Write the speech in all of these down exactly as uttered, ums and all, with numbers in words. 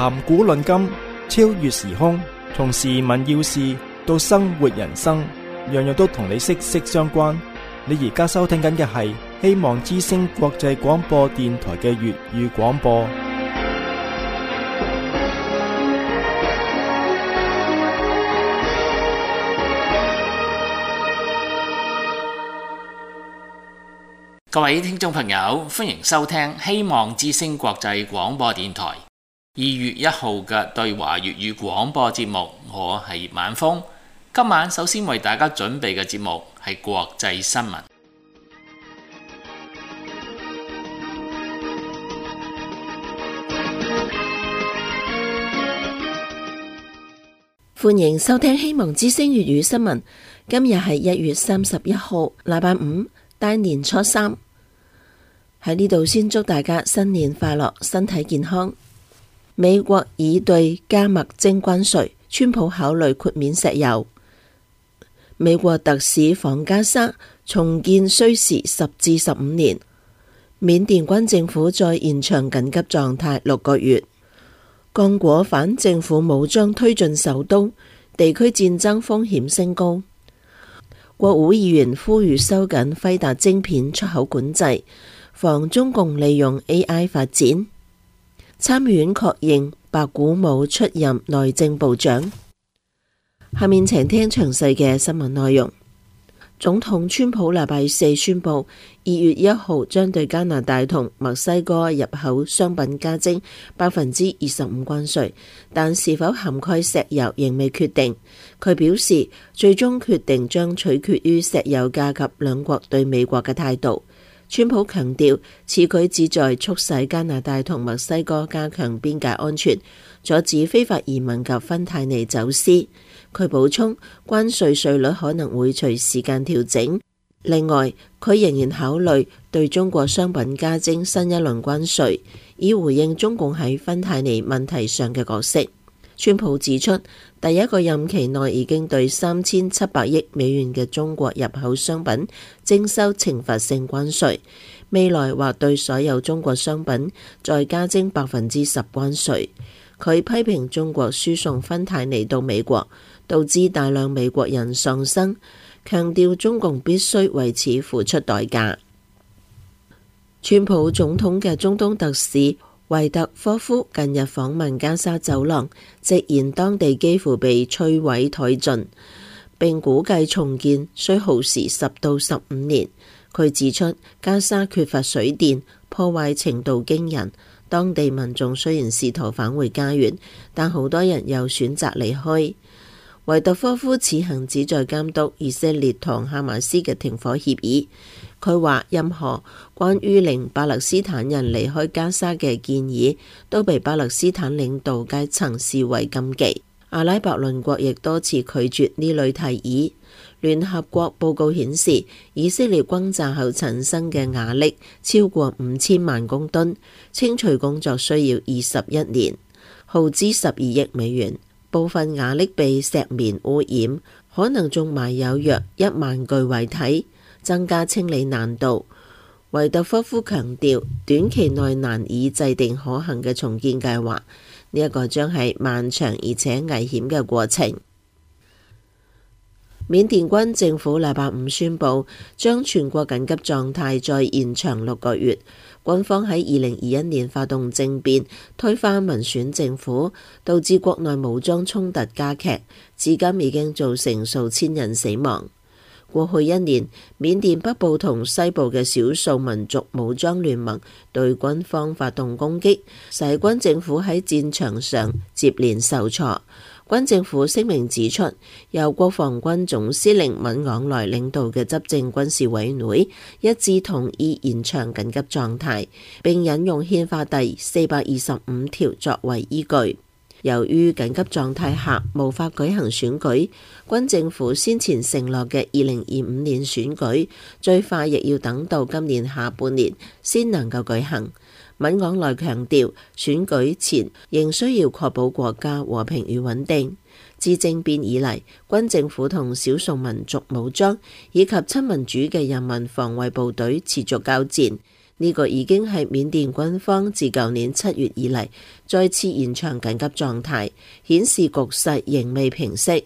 談古論今，超越時空，從時聞要事到生活人生，樣樣都同你息息相關。你而家收聽緊嘅係希望之聲國際廣播電台嘅粵語廣播。 各位聽眾朋友，歡迎收聽希望之聲國際廣播電台二月一號嘅對華粵語廣播節目。我係葉晚風。今晚首先為大家準備嘅節目係國際新聞。 歡迎收聽希望之聲粵語新聞。今日係一月三十一號，禮拜五，大年初三。喺呢度先祝大家新年快樂，身體健康。美國已對加墨徵關稅，川普考慮豁免石油。美國特使訪加沙，重建需時十至十五年。緬甸軍政府再延長緊急狀態六個月。剛果反政府武裝推進首都，地區戰爭風險升高。國會議員呼籲收緊輝達晶片出口管制，防中共利用 A I 發展。參議院確認白古武出任內政部長。下面請聽詳細嘅新聞內容。總統川普禮拜四宣布，二月一號將對加拿大同墨西哥入口商品加徵百分之二十五關稅，但是否涵蓋石油仍未決定。佢表示，最終決定將取決於石油價及兩國對美國嘅態度。川普強調，此舉旨在促使加拿大同墨西哥加強邊界安全，阻止非法移民及芬太尼走私。佢補充，關稅稅率可能會隨時間調整。另外，佢仍然考慮對中國商品加徵新一輪關稅，以回應中共喺芬太尼問題上嘅角色。川普指出，第一個任期內已經對三千七百億美元嘅中國入口商品徵收懲罰性關稅，未來或對所有中國商品再加徵百分之十關稅。佢批評中國輸送芬太尼到美國，導致大量美國人喪生，強調中共必須為此付出代價。川普總統嘅中東特使維特科夫近日訪問加沙走廊，直言當地幾乎被摧毀殆盡，並估計重建需耗時十到十五年。佢指出，加沙缺乏水電，破壞程度驚人。當地民眾雖然試圖返回家園，但好多人又選擇離開。維特科夫此行旨在監督以色列同哈馬斯嘅停火協議。佢話，任何關於令巴勒斯坦人離開加沙嘅建議都被巴勒斯坦領導階層視為禁忌。阿拉伯鄰國亦多次拒絕呢類提議。聯合國報告顯示，以色列轟炸後產生嘅瓦礫超過五千萬公噸，清除工作需要二十一年，耗資十二億美元。部分瓦礫被石棉污染，可能仲埋有約一萬具遺體，增加清理難度。維特科夫強調，短期內難以制定可行嘅重建計劃，呢一個將係漫長而且危險嘅過程。緬甸軍政府禮拜五宣布，將全國緊急狀態再延長六個月。軍方喺二零二一年發動政變，推翻民選政府，導致國內武裝衝突加劇，至今已經造成數千人死亡。過去一年，緬甸北部同西部嘅少數民族武裝聯盟對軍方發動攻擊，使軍政府喺戰場上接連受挫。軍政府聲明指出，由國防軍總司令敏昂萊領導嘅執政軍事委員會一致同意延長緊急狀態，並引用憲法第四百二十五條作為依據。由於緊急狀態下無法舉行選舉，軍政府先前承諾嘅二零二五年選舉最快亦要等到今年下半年先能夠舉行。敏昂萊強調，選舉前仍需要確保國家和平與穩定。自政變以嚟，軍政府同少數民族武裝以及親民主嘅人民防衛部隊持續交戰。呢呢個已經係緬甸軍方自舊年七月以嚟再次延長緊急狀態，顯示局勢仍未平息。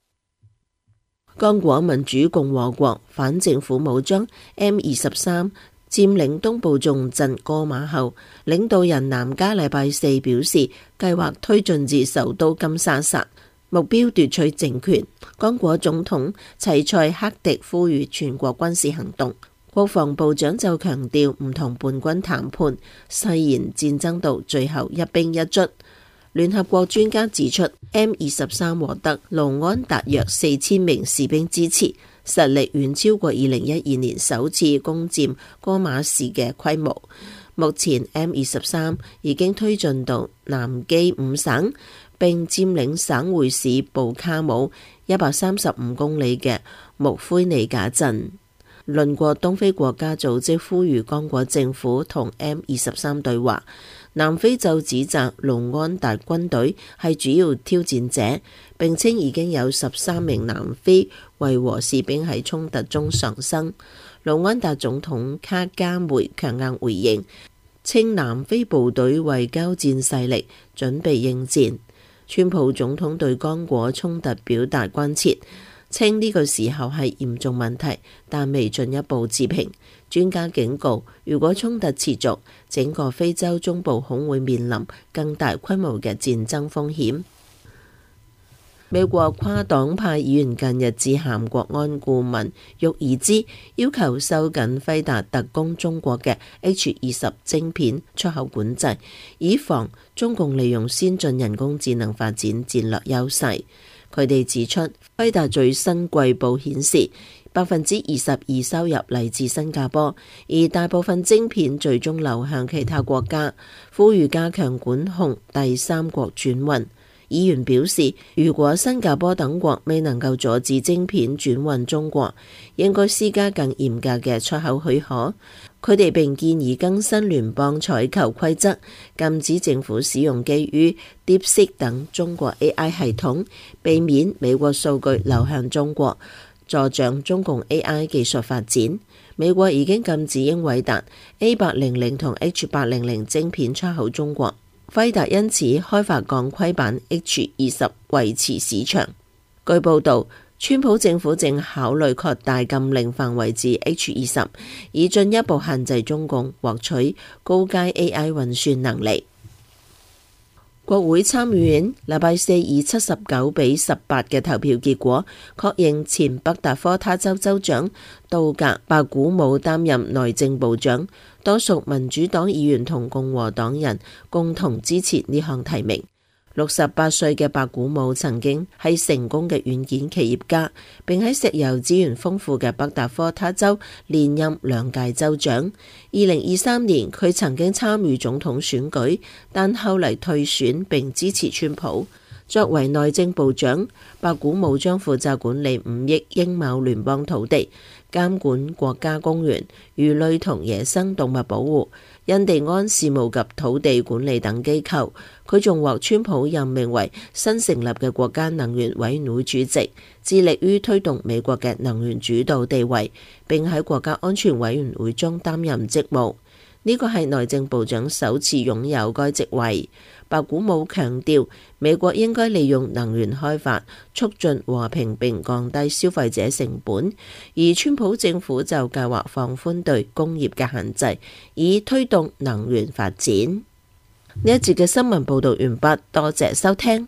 剛果民主共和國反政府武裝 M 二十三佔領東部重鎮戈馬後，領導人南加禮拜四表示，計劃推進至首都金沙薩，目標奪取政權。剛果總統齊塞克迪呼籲全國軍事行動，國防部長就強調唔同叛軍談判，誓言戰爭到最後一兵一卒。聯合國專家指出 ，M 二十三獲得盧安達約四千名士兵支持，實力遠超過二零一二年首次攻佔戈馬市嘅規模。目前 M 二十三已經推進到南基五省，並佔領省會市布卡武一百三十五公里嘅穆奎尼賈鎮。鄰國東非國家組織呼籲剛果政府同 M 二十三對話。南非就指責盧安達軍隊係主要挑戰者，並稱已經有十三名南非維和士兵喺衝突中喪生。盧安達總統卡加梅強硬回應，稱南非部隊為交戰勢力，準備應戰。川普總統對剛果衝突表達關切，稱呢個時候係嚴重問題，但未進一步置評。專家警告，如果衝突持續，整個非洲中部恐會面臨更大規模嘅戰爭風險。美國跨黨派議員近日致函國安顧問沃爾茲，要求收緊輝達特供中國嘅 H 二十晶片出口管制，以防中共利用先進人工智能發展戰略優勢。佢哋指出，輝達最新季報顯示，百分之二十二收入嚟自新加坡，而大部分晶片最終流向其他國家，呼籲加強管控第三國轉運。議員表示，如果新加坡等國未能夠阻止晶片轉運中國，應該施加更嚴格嘅出口許可。佢哋並建議更新聯邦採購規則，禁止政府使用基於 DeepSeek 等中國 A I 系統，避免美國數據流向中國，助長中共 A I 技術發展。美國已經禁止英偉達 A 八零零同 H 八零零晶片出口中國。輝達因此開發鋼盔版 H 二十維持市場。據報導，川普政府正考慮擴大禁令範圍至 H 二十，以進一步限制中共獲取高階 A I 運算能力。國會參議院禮拜四以七十九比十八嘅投票結果，確認前北達科他州州長杜格白古姆擔任內政部長。多數民主黨議員同共和黨人共同支持呢項提名。六十八歲嘅白古姆曾經係成功嘅軟件企業家，並喺石油資源豐富嘅北達科他州連任兩屆州長。二零二三年佢曾經參與總統選舉，但後嚟退選並支持川普。作為內政部長，白古姆將負責管理五億英畝聯邦土地，監管國家公園、魚類同野生動物保護、印第安事務及土地管理等機構。佢仲獲川普任命為新成立嘅國家能源委員會主席，致力於推動美國嘅能源主導地位，並喺國家安全委員會中擔任職務。呢個係內政部長首次擁有該職位。白古姆強調，美國應該利用能源開發促進和平並降低消費者成本，而川普政府就計劃放寬對工業嘅限制，以推動能源發展。呢一節嘅新聞報道完畢，多謝收聽。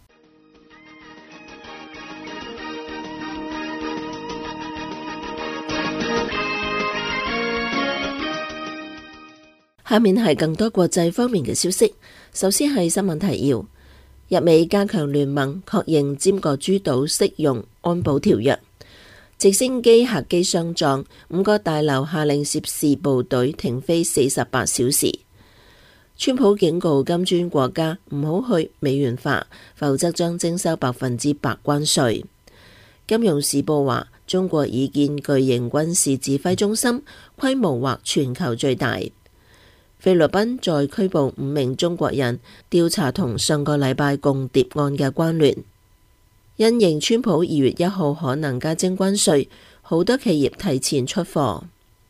下面係更多國際方面嘅消息。首先係新聞提要：日美加強聯盟確認尖閣諸島適用安保條約；直升機客機相撞，五個大樓下令涉事部隊停飛四十八小時。川普警告金磚國家唔好去美元化，否則將徵收百分之百關稅。金融時報話，中國已建巨型軍事指揮中心，規模或全球最大。菲律賓再拘捕五名中國人，調查同上個禮拜共諜案嘅關聯。因應川普二月一號可能加徵關稅，好多企業提前出貨。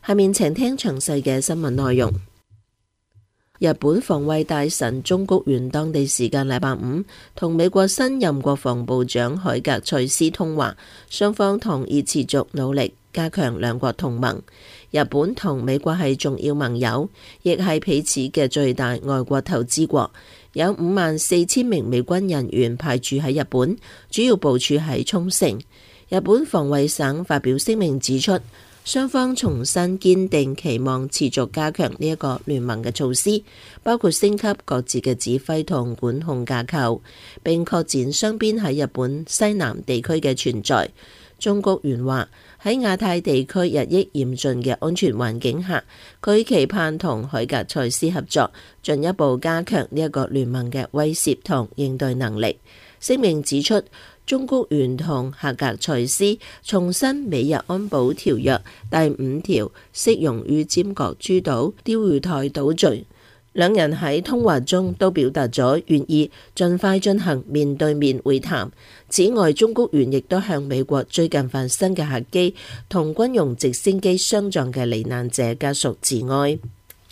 下面請聽詳細嘅新聞內容。日本防衛大臣中谷元當地時間禮拜五同美國新任國防部長海格賽斯通話，雙方同意持續努力加強兩國同盟。日本同美國係重要盟友，亦係彼此嘅最大外國投資國，有五萬四千名美軍人員派駐喺日本，主要部署喺沖繩。日本防衛省發表聲明指出，雙方重新堅定期望持續加強呢一個聯盟嘅措施，包括升級各自嘅指揮同管控架構，並擴展雙邊喺日本西南地區嘅存在。中谷元話，喺亞太地區日益嚴峻嘅安全環境下，佢期盼同海格賽斯合作，進一步加強呢一個聯盟嘅威懾同應對能力。聲明指出，中谷元同海格賽斯重申美日安保條約第五條適用於尖閣諸島、釣魚台島嶼。兩人喺通話中都表達咗願意盡快進行面對面會談。此外，中谷元亦都向美國最近發生嘅客機同軍用直升機相撞嘅罹難者家屬致哀。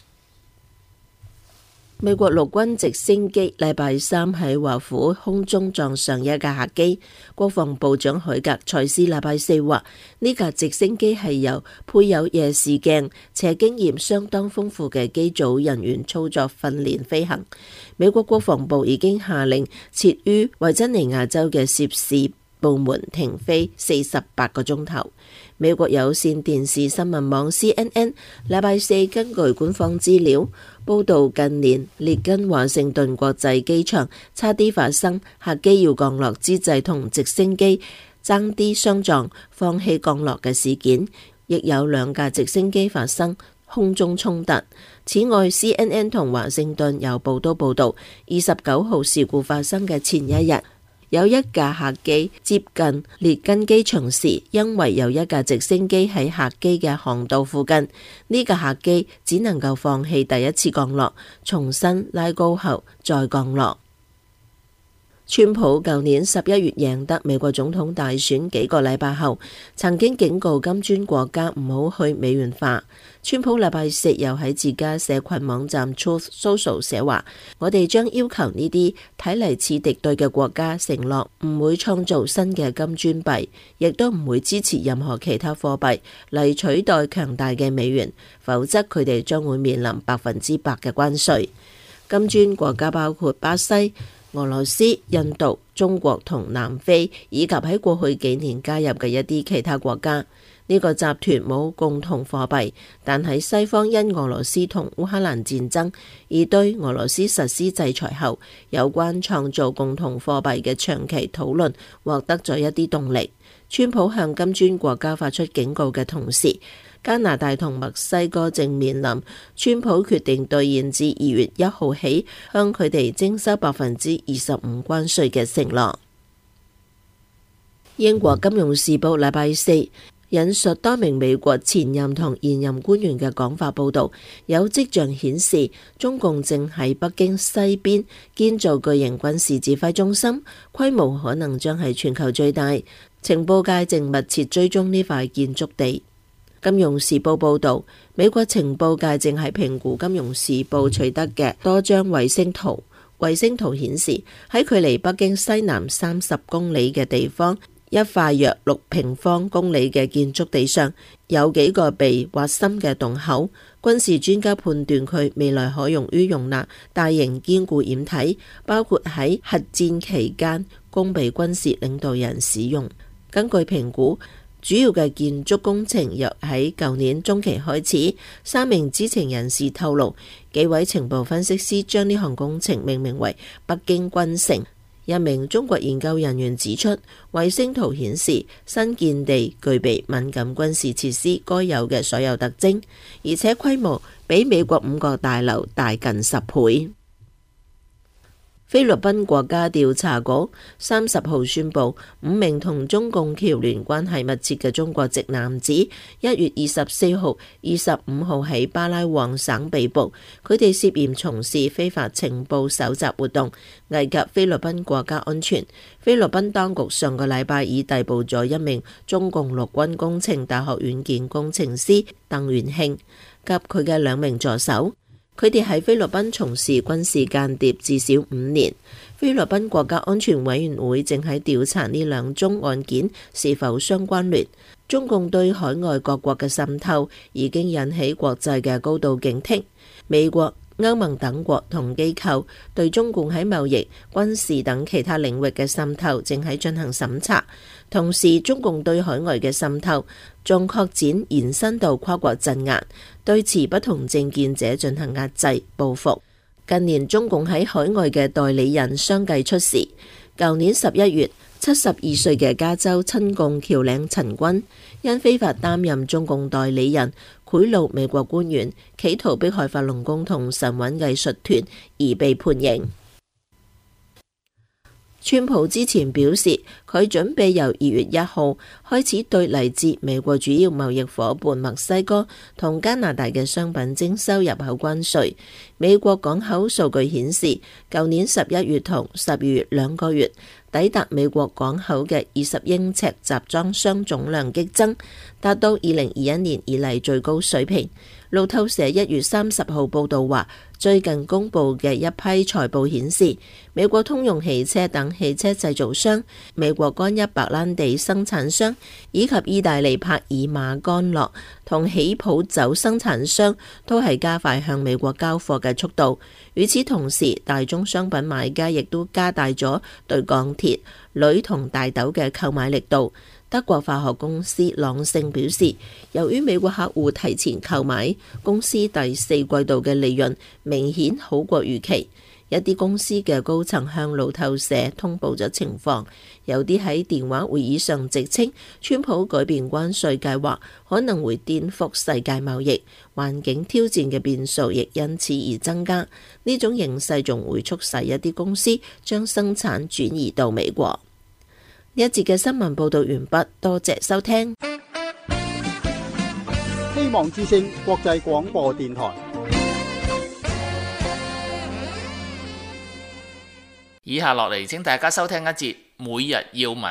美國陸軍直升機禮拜三喺華府空中撞上一架客機，國防部長海格賽斯禮拜四話，呢架直升機係由配有夜視鏡且經驗相當豐富嘅機組人員操作訓練飛行。美國國防部已經下令設於維珍尼亞州嘅涉事部門停飛四十八個鐘頭。美國有線電視新聞網 C N N 禮拜四根據官方資料報道，近年列根華盛頓國際機場差啲發生客機要降落之際同直升機爭啲相撞放棄降落嘅事件，亦有兩架直升機發生空中衝突。此外， C N N 同華盛頓郵報都報道，二十九號事故發生嘅前一日，有一架客機接近列根機場時，因為有一架直升機喺客機嘅航道附近，呢架客機只能夠放棄第一次降落，重新拉高後再降落。川普舊年十一月贏得美國總統大選幾個禮拜後，曾經警告金磚國家唔好去美元化。川普禮拜四又喺自家社群網站 Truth Social 寫話，我哋將要求呢啲睇嚟似敵對嘅國家承諾唔會創造新嘅金磚幣，亦都唔會支持任何其他貨幣嚟取代強大嘅美元，否則佢哋將會面臨百分之百嘅關稅。金磚國家包括巴西、俄羅斯、印度、中國同南非，以及喺過去幾年加入嘅一啲其他國家。呢個集團冇共同貨幣，但喺西方因俄羅斯同烏克蘭戰爭而對俄羅斯實施制裁後，有關創造共同貨幣嘅長期討論獲得咗一啲動力。川普向金磚國家發出警告嘅同時，加拿大同墨西哥正面臨川普決定兌現至二月一號起向佢哋徵收百分之二十五關稅嘅承諾。英國金融時報禮拜四引述多名美國前任同現任官員嘅講法報道，有跡象顯示中共正喺北京西邊建造巨型軍事指揮中心，規模可能將係全球最大。情報界正密切追蹤呢塊建築地。金融時報報道，美國情報界正係評估金融時報取得嘅多張衛星圖。衛星圖顯示，喺距離北京西南三十公里嘅地方，一塊約六平方公里嘅建築地上有幾個被挖深嘅洞口。軍事專家判斷佢未來可用於容納大型堅固掩體，包括喺核戰期間供俾軍事領導人使用。根據評估，主要嘅建築工程約喺舊年中期開始。三名知情人士透露，幾位情報分析師將呢項工程命名為北京軍城。一名中國研究人員指出，衛星圖顯示新建地具備敏感軍事設施該有嘅所有特徵，而且規模比美國五角大樓大近十倍。 菲律賓國家調查局三十號宣布，五名同中共僑聯關係密切嘅中國籍男子，一月二十四號、二十五號喺巴拉旺省被捕。佢哋涉嫌從事非法情報搜集活動，危及菲律賓國家安全。菲律賓當局上個禮拜已逮捕咗一名中共陸軍工程大學軟件工程師鄧元慶及佢嘅兩名助手。佢哋喺菲律賓從事軍事間諜至少五年。菲律賓國家安全委員會正喺調查呢兩宗案件是否相關聯。中共對海外各國嘅滲透已經引起國際嘅高度警惕。美國、歐盟等國同機構對中共喺貿易、軍事等其他領域嘅滲透正喺進行審查。同時，中共對海外嘅滲透仲擴展延伸到跨國鎮壓，對持不同政見者進行壓制報復。近年中共喺海外嘅代理人相繼出事。舊年十一月，七十二歲嘅加州親共僑領陳軍因非法擔任中共代理人，賄賂美國官員，企圖迫害法輪功同神韻藝術團而被判刑。川普之前表示，佢準備由二月一號開始對嚟自美國主要貿易夥伴墨西哥同加拿大嘅商品徵收入口關稅。美國港口數據顯示，舊年十一月同十二月兩個月，抵達美國港口嘅二十英尺集裝箱總量激增，達到二零二一年以嚟最高水平。路透社一月三十號報導話，最近公佈嘅一批財報顯示，美國通用汽車等汽車製造商、美國干邑白蘭地生產商以及意大利帕爾馬干諾同起泡酒生產商都係加快向美國交貨嘅速度。與此同時，大宗商品買家亦都加大咗對鋼鐵、鋁同大豆嘅購買力度。德國化學公司朗盛表示，由於美國客戶提前購買，公司第四季度嘅利潤明顯好過預期。一啲公司嘅高層向路透社通報咗情況，有啲喺電話會議上直稱，川普改變關稅計劃可能會顛覆世界貿易，環境挑戰嘅變數亦因此而增加。呢種形勢仲會促使一啲公司將生產轉移到美國。一節嘅新聞報道完畢，多謝收聽。 希望之聲國際廣播電台。 以下落嚟，請大家收聽一節每日要聞。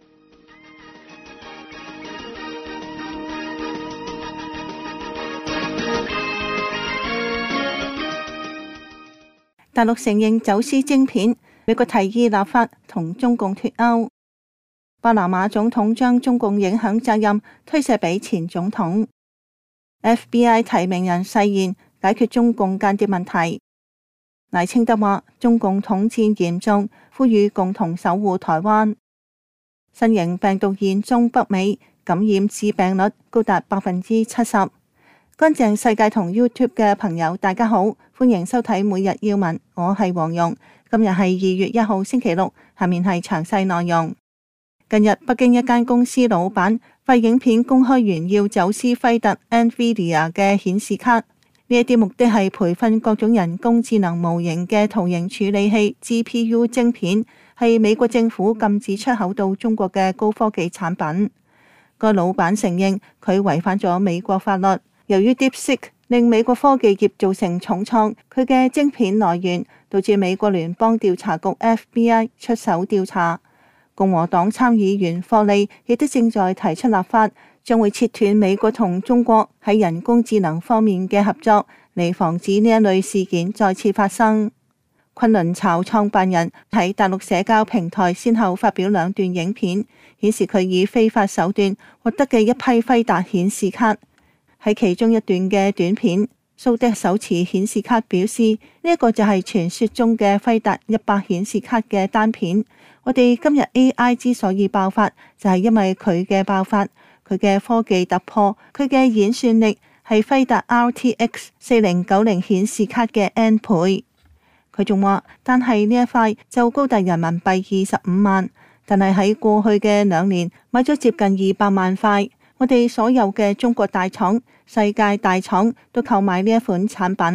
大陸承認走私晶片，美國提議立法同中共脫鈎。巴拿馬總統將中共影響責任推卸俾前總統。F B I 提名人誓言解決中共間諜問題。賴清德話中共統戰嚴重，呼籲共同守護台灣。新型病毒現蹤北美，感染致病率高達百分之七十。乾淨世界同 YouTube 嘅朋友大家好，歡迎收睇每日要聞，我係黃蓉。今日係二月一號星期六，下面係詳細內容。近日，北京一間公司老闆廢影片公開炫耀走私輝達 NVIDIA 嘅顯示卡，呢一啲目的係培訓各種人工智能模型嘅圖形處理器 G P U 晶片，係美國政府禁止出口到中國嘅高科技產品。個老闆承認佢違反咗美國法律，由於 DeepSeek 令美國科技業造成重創，佢嘅晶片來源導致美國聯邦調查局 F B I 出手調查。共和黨參議員霍利亦都正在提出立法，將會切斷美國同中國喺人工智能方面嘅合作，嚟防止呢一類事件再次發生。昆侖巢創辦人喺大陸社交平台先後發表兩段影片，顯示佢以非法手段獲得嘅一批輝達顯示卡。喺其中一段嘅短片，蘇迪手持顯示卡表示，呢、這、一個就係傳說中嘅輝達一百顯示卡嘅單片。我哋今日 A I 之所以爆發，就係、是、因為佢嘅爆發，佢嘅科技突破，佢嘅演算力係輝達 R T X 四零九零顯示卡嘅 N 倍。佢仲話，但係呢一塊就高達人民幣二十五萬，但係喺過去嘅兩年買咗接近二百萬塊。我哋所有嘅中國大廠、世界大廠都購買呢一款產品。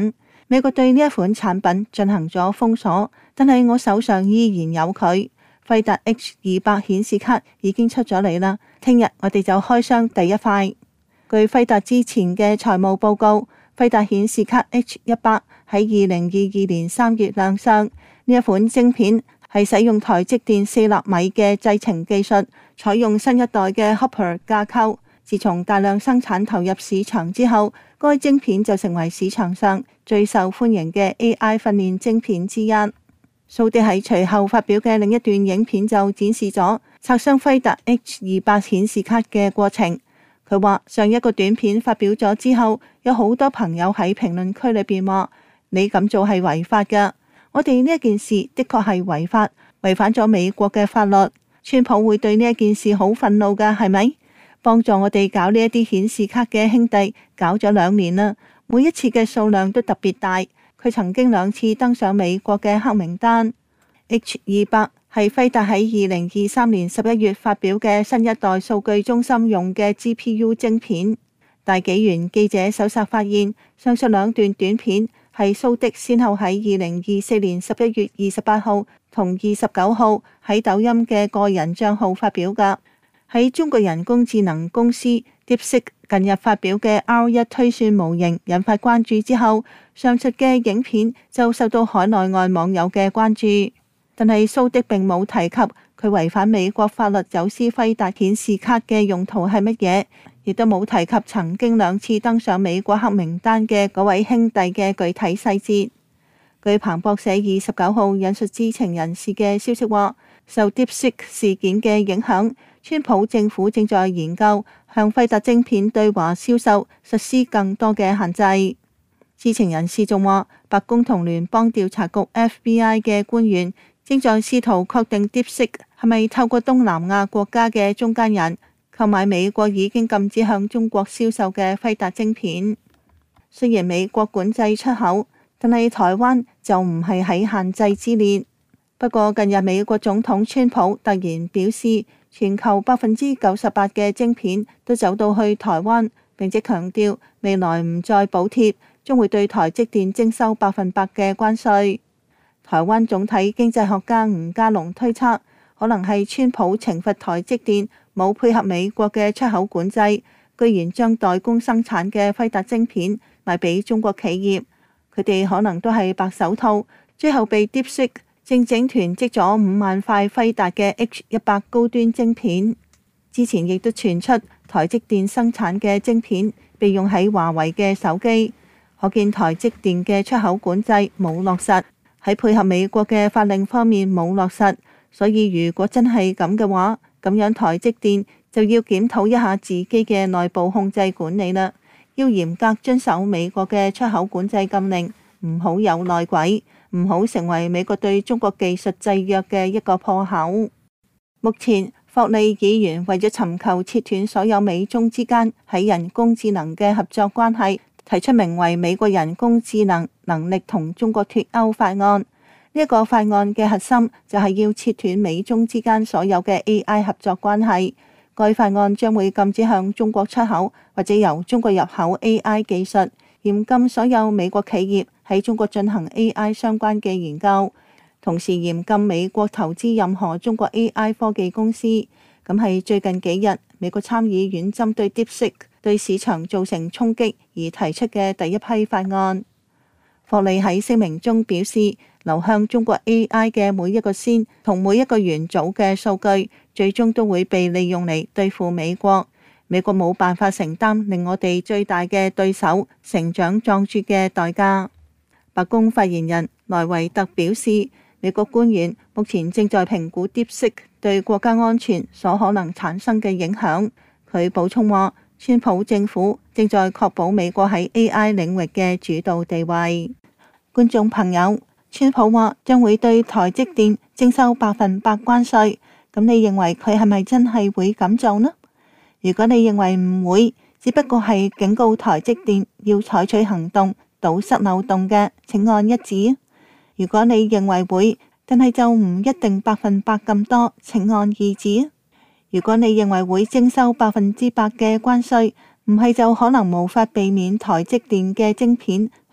美國對呢一款產品進行咗封鎖，但係我手上依然有佢。輝達 H 二百顯示卡已經出咗嚟啦，聽日我哋就開箱第一塊。據輝達之前嘅財務報告，輝達顯示卡 H 一百喺二零二二年三月亮相。呢一款晶片係使用台積電四納米嘅製程技術，採用新一代嘅 Hopper 架構。自從大量生產投入市場之後，該晶片就成為市場上最受歡迎嘅 A I 訓練晶片之一。蘇迪喺隨後發表嘅另一段影片就展示咗拆箱輝達 H 二百顯示卡嘅過程。佢話上一個短片發表咗之後，有好多朋友喺評論區裏邊話你咁做係違法㗎。我哋呢一件事的確係違法，違反咗美國嘅法律。川普會對呢一件事好憤怒㗎，係咪？幫助我哋搞呢一啲顯示卡嘅兄弟搞咗兩年啦，每一次嘅數量都特別大。佢曾經兩次登上美國嘅黑名單。H 二百係輝達喺二零二三年十一月發表嘅新一代數據中心用嘅 G P U 晶片。大紀元記者搜索發現，上述兩段短片係蘇迪先後喺二零二四年十一月二十八號同二十九號喺抖音嘅個人帳號發表㗎。喺中國人工智能公司 DeepSeek 近日發表嘅 R 一推算模型引發關注之後，上述嘅影片就受到海內外網友嘅關注。但係蘇迪並冇提及佢違反美國法律走私輝達顯示卡嘅用途係乜嘢，亦都冇提及曾經兩次登上美國黑名單嘅嗰位兄弟嘅具體細節。據彭博社二十九號引述知情人士嘅消息話，受 DeepSeek 事件嘅影響，川普政府正在研究向輝達晶片對華銷售實施更多嘅限制。知情人士仲話，白宮同聯邦調查局 F B I 嘅官員正在試圖確定 DeepSeek 係咪透過東南亞國家嘅中間人購買美國已經禁止向中國銷售嘅輝達晶片。雖然美國管制出口，但係台灣就唔係喺限制之列。不過近日美國總統川普突然表示，全球百分之九十八嘅晶片都走到去台灣，並且強調未來唔再補貼，將會對台積電徵收百分百嘅關稅。台灣總體經濟學家吳家龍推測，可能係川普懲罰台積電冇配合美國嘅出口管制，居然將代工生產嘅輝達晶片賣俾中國企業，佢哋可能都係白手套，最後被 DeepSeek正整囤積咗五萬塊輝達嘅 H 一百高端晶片。之前亦都傳出台積電生產嘅晶片被用喺華為嘅手機，可見台積電嘅出口管制冇落實，喺配合美國嘅法令方面冇落實。所以如果真係咁嘅話，咁樣台積電就要檢討一下自己嘅內部控制管理啦，要嚴格遵守美國嘅出口管制禁令，唔好有內鬼，唔好成為美國對中國技術制約嘅一個破口。目前霍利議員為咗尋求切斷所有美中之間喺人工智能嘅合作關係，提出名為《美國人工智能能力同中國脫鈎法案》。呢一個法案嘅核心就係要切斷美中之間所有嘅 A I 合作關係。該法案將會禁止向中國出口或者由中國入口 A I 技術，嚴禁所有美國企業喺中國進行 A I 相關嘅研究，同時嚴禁美國投資任何中國 A I 科技公司。咁係最近幾日美國參議院針對 DeepSeek 對市場造成衝擊而提出嘅第一批法案。霍利喺聲明中表示，流向中國 A I 嘅每一個線同每一個元組嘅數據，最終都會被利用嚟對付美國。美國冇辦法承擔令我哋最大嘅對手成長壯碩嘅代價。白宮發言人萊維特表示，美國官員目前正在評估 DeepSeek 對國家安全所可能產生嘅影響。佢補充話，川普政府正在確保美國喺 A I 領域嘅主導地位。觀眾朋友，川普話將會對台積電徵收百分百關稅，咁你認為佢係咪真係會咁做呢？如果你認為唔會，只不過係警告台積電要採取行動堵塞漏洞嘅，請按一指。如果你認為會，但係就唔一定百分百咁多，請按二指。如果你認為會徵收百分之百嘅關稅，唔係就可能無法避免台積電嘅晶片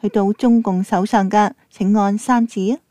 去到中共手上㗎？請按三字啊！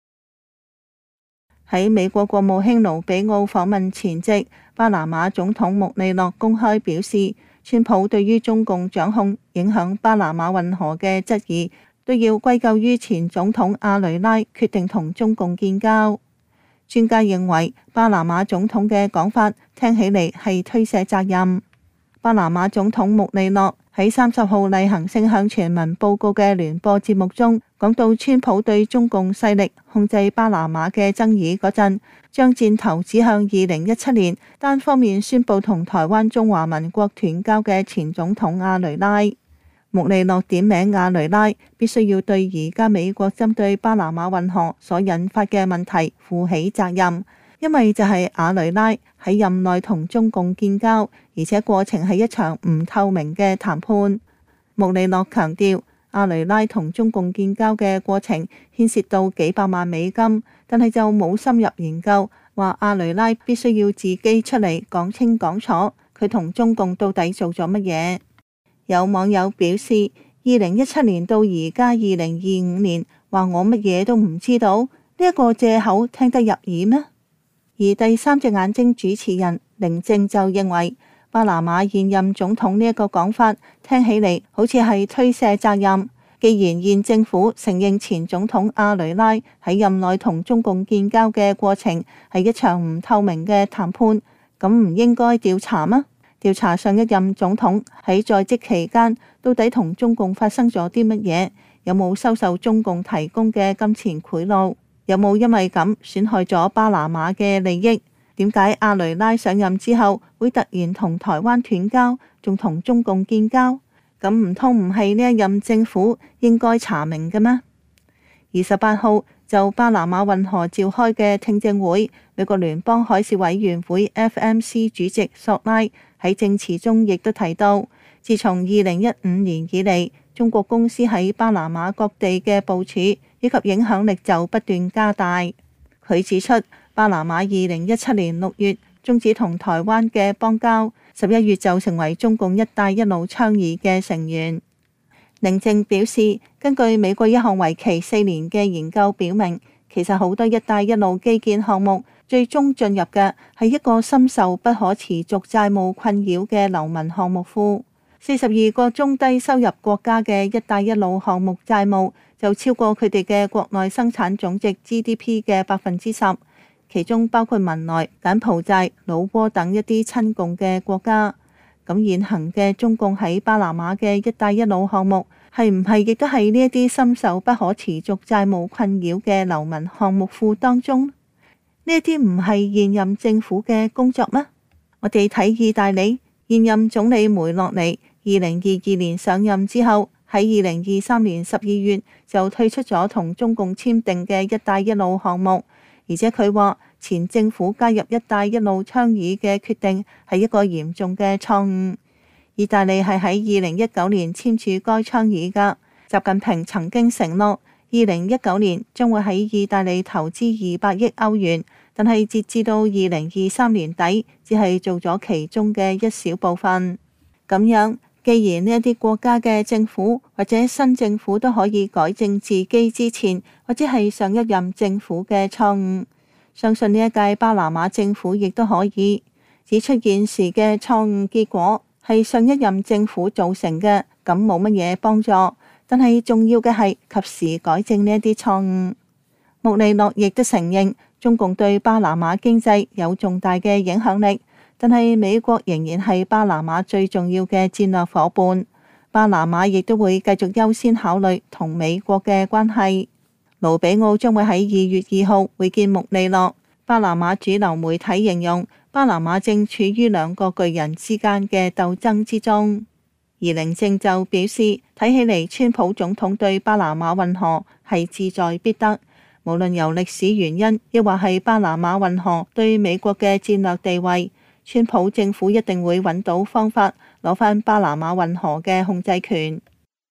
喺美國國務卿盧比奧訪問前夕，巴拿馬總統穆利諾公開表示，川普對於中共掌控影響巴拿馬運河嘅質疑，都要歸咎於前總統阿雷拉決定同中共建交。專家認為，巴拿馬總統嘅講法聽起嚟係推卸責任。巴拿馬總統穆利諾喺三十號例行性向全民報告嘅聯播節目中，講到川普對中共勢力控制巴拿馬嘅爭議嗰陣，將箭頭指向二零一七年單方面宣布同台灣中華民國斷交嘅前總統阿雷拉。穆利諾點名阿雷拉必須要對而家美國針對巴拿馬運河所引發嘅問題負起責任，因為就係阿雷拉喺任內同中共建交，而且過程係一場唔透明嘅談判。穆利諾強調，阿雷拉同中共建交嘅過程牽涉到幾百萬美金，但係就冇深入研究，話阿雷拉必須要自己出嚟講清講楚，佢同中共到底做咗乜嘢。有網友表示，二零一七年到而家二零二五年，話我乜嘢都唔知道，呢一個借口聽得入耳咩？而第三隻眼睛主持人寧靜就認為，巴拿馬現任總統呢一個講法聽起嚟好似係推卸責任。既然現政府承認前總統阿雷拉喺任內同中共建交嘅過程係一場唔透明嘅談判，咁唔應該調查嗎？調查上一任總統喺在職期間到底同中共發生咗啲乜嘢？有冇收受中共提供嘅金錢賄賂？有冇因為咁損害咗巴拿馬嘅利益？點解阿雷拉上任之後會突然同台灣斷交，仲同中共建交？咁唔通唔係呢一任政府應該查明嘅咩？二十八號就巴拿馬運河召開嘅聽證會，美國聯邦海事委員會 F M C 主席索拉喺證詞中亦都提到，自從二零一五年以嚟，中國公司喺巴拿馬各地嘅部署以及影響力就不斷加大。佢指出，巴拿馬二零一七年六月終止同台灣嘅邦交，十一月就成為中共一帶一路倡議嘅成員。寧靜表示，根據美國一項為期四年嘅研究表明，其實好多一帶一路基建項目最終進入嘅係一個深受不可持續債務困擾嘅流民項目庫。四十二個中低收入國家嘅一帶一路項目債務就超過佢哋嘅國內生產總值 G D P 嘅百分之十，其中包括文萊、柬埔寨、老撾等一啲親共嘅國家。咁現行嘅中共喺巴拿馬嘅一帶一路項目係唔係亦都係呢一啲深受不可持續債務困擾嘅流民項目庫當中？呢一啲唔係現任政府嘅工作咩？我哋睇意大利現任總理梅洛尼，二零二二年上任之後，喺二零二三年十二月就退出咗同中共簽訂嘅一帶一路項目，而且佢話前政府加入一帶一路倡議嘅決定係一個嚴重嘅錯誤。意大利係喺二零一九年簽署該倡議㗎。習近平曾經承諾，二零一九年將會喺意大利投資二百億歐元，但係截至到二零二三年底，只係做咗其中嘅一小部分。咁樣，既然呢一啲國家嘅政府或者新政府都可以改正自己之前或者係上一任政府嘅錯誤，相信呢一屆巴拿馬政府亦都可以指出現時嘅錯誤結果係上一任政府造成嘅，咁冇乜嘢幫助。但係重要嘅係及時改正呢一啲錯誤。穆利諾亦都承認中共對巴拿馬經濟有重大嘅影響力，但係美國仍然係巴拿馬最重要嘅戰略夥伴。巴拿馬亦都會繼續優先考慮同美國嘅關係。盧比奧將會喺二月二號會見穆利諾。巴拿馬主流媒體形容巴拿馬正處於兩個巨人之間嘅鬥爭之中。而寧靜就表示，睇起嚟川普總統對巴拿馬運河係志在必得，無論由歷史原因，亦或係巴拿馬運河對美國嘅戰略地位，川普政府一定會揾到方法攞返巴拿馬運河嘅控制權。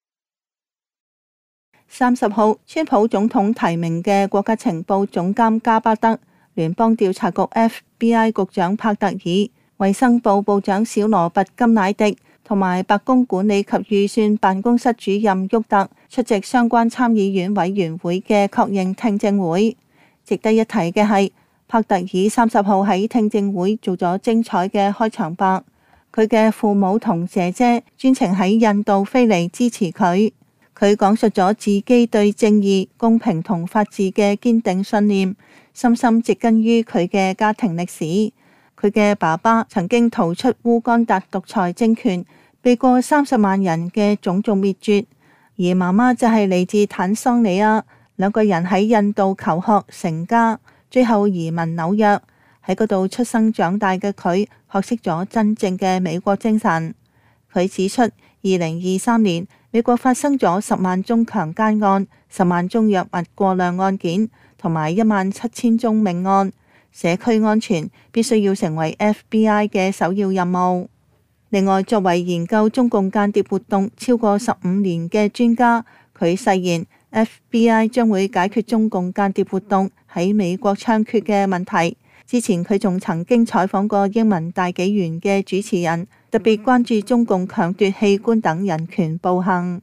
三十號，川普總統提名嘅國家情報總監加巴德、聯邦調查局 F B I 局長帕特爾、衛生部部長小羅拔金乃迪同埋白宮管理及預算辦公室主任沃特出席相關參議院委員會嘅確認聽證會。值得一提嘅係，帕特爾三十號喺聽證會做咗精彩嘅開場白。佢嘅父母同姐姐專程喺印度飛嚟支持佢。佢講述咗自己對正義、公平同法治嘅堅定信念，深深植根於佢嘅家庭歷史。佢嘅爸爸曾經逃出烏干達獨裁政權，避過三十萬人嘅種族滅絕，而媽媽就係嚟自坦桑尼亞，兩個人喺印度求學成家，最後移民紐約。喺嗰度出生長大嘅佢，學識咗真正嘅美國精神。佢指出，二零二三年美國發生咗十萬宗強姦案、十萬宗藥物過量案件，同埋一萬七千宗命案。社區安全必須要成為 F B I 嘅首要任務。另外，作為研究中共間諜活動超過十五年嘅專家，佢誓言 F B I 將會解決中共間諜活動喺美國猖獗嘅問題。之前佢仲曾經採訪過英文大紀元嘅主持人，特別關注中共強奪器官等人權暴行。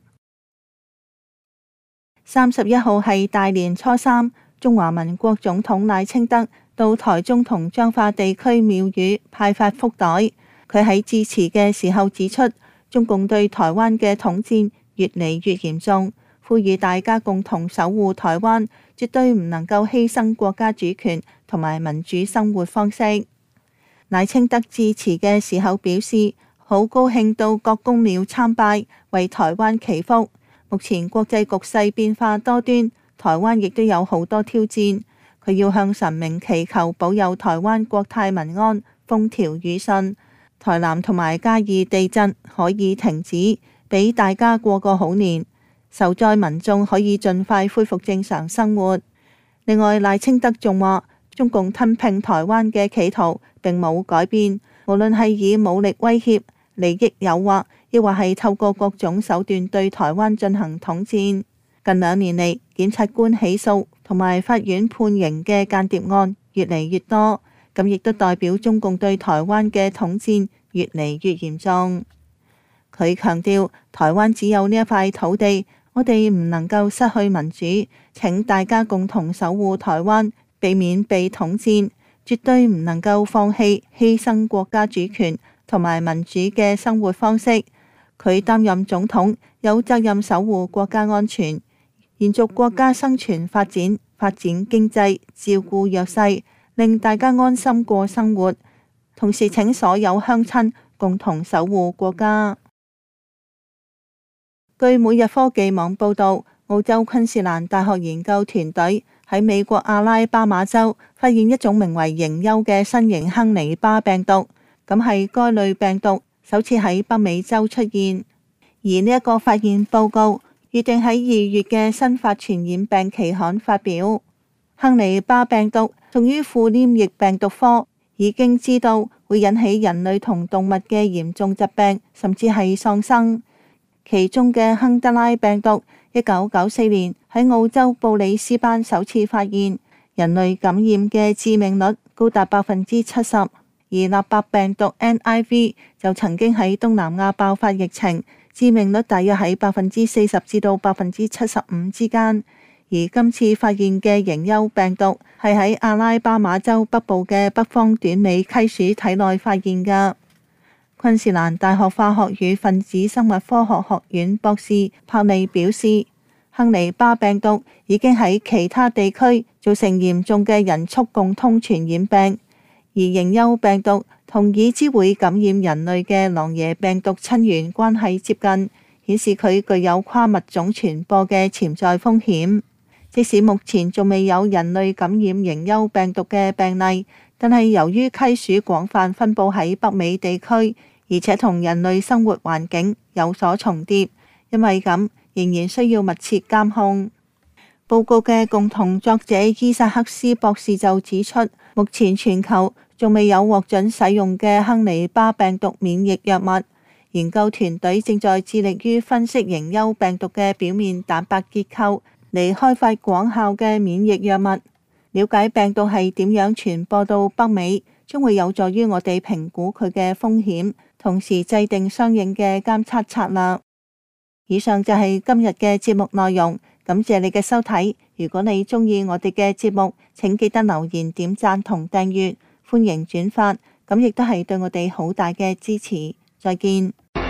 三十一號係大年初三，中華民國總統賴清德到台中同彰化地區廟宇派發福袋。佢喺致辭嘅時候指出，中共對台灣嘅統戰越嚟越嚴重，呼籲大家共同守護台灣，絕對唔能夠犧牲國家主權同埋民主生活方式。賴清德致辭嘅時候表示，好高興到各宮廟參拜，為台灣祈福。目前國際局勢變化多端，台灣亦都有好多挑戰。佢要向神明祈求保佑台灣國泰民安、風調雨順，台南同埋嘉義地震可以停止，俾大家過個好年，受災民眾可以盡快恢復正常生活。另外，賴清德仲話，中共吞併台灣嘅企圖並冇改變，無論係以武力威脅、利益誘惑，亦或係透過各種手段對台灣進行統戰。近兩年嚟，檢察官起訴同埋法院判刑嘅間諜案越嚟越多，咁亦都代表中共對台灣嘅統戰越嚟越嚴重。佢強調，台灣只有呢一塊土地，我哋唔能夠失去民主，請大家共同守護台灣，避免被統戰，絕對唔能夠放棄犧牲國家主權同埋民主嘅生活方式。佢擔任總統，有責任守護國家安全，延續國家生存發展，發展經濟，照顧弱勢，令大家安心過生活。同時請所有鄉親共同守護國家。據每日科技網報道，澳洲昆士蘭大學研究團隊喺美國阿拉巴馬州發現一種名為迎優嘅新型亨利巴病毒，咁係該類病毒首次喺北美洲出現。而呢一個發現報告預定喺二月嘅新發傳染病期刊發表。亨利巴病毒屬於副黏液病毒科，已經知道會引起人類同動物嘅嚴重疾病，甚至係喪生。其中嘅亨德拉病毒，一九九四年喺澳洲布里斯班首次發現，人類感染嘅致命率高達百分之七十。而納伯病毒 N I V 就曾經喺東南亞爆發疫情，致命率大約喺百分之四十至到百分之七十五之間。而今次發現嘅迎優病毒係喺阿拉巴馬州北部嘅北方短尾溪鼠體內發現㗎。昆士蘭大學化學與分子生物科學學院博士帕利表示，亨利巴病毒已經喺其他地區造成嚴重嘅人畜共通傳染病，而迎優病毒同已知會感染人類嘅狼爺病毒親緣關係接近，顯示佢具有跨物種傳播嘅潛在風險。即使目前仲未有人類感染迎優病毒嘅病例，但係由於溪鼠廣泛分佈喺北美地區，而且同人類生活環境有所重疊，因為咁仍然需要密切監控。報告嘅共同作者伊薩克斯博士就指出，目前全球仲未有獲准使用嘅亨利巴病毒免疫藥物。研究團隊正在致力於分析迎優病毒嘅表面蛋白結構，嚟開發廣效嘅免疫藥物，了解病毒係點樣傳播到北美， 將會有助於我哋評估佢嘅風險，同時制定相應嘅監測策略。以上就係今日嘅節目內容，感謝你嘅收睇。如果你鍾意我哋嘅節目，請記得留言、點讚同訂閱，歡迎轉發，咁亦都係對我哋好大嘅支持。再見。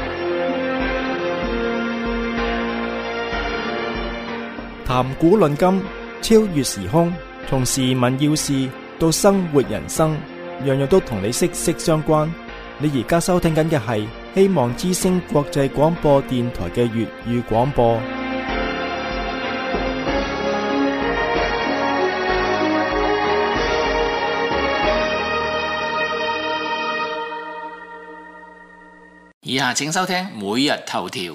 談古論今，超越時空，從時聞要事到生活人生，樣樣都同你息息相關。你而家收聽緊嘅係希望之聲國際廣播電台嘅粵語廣播。 以下請收聽每日頭條。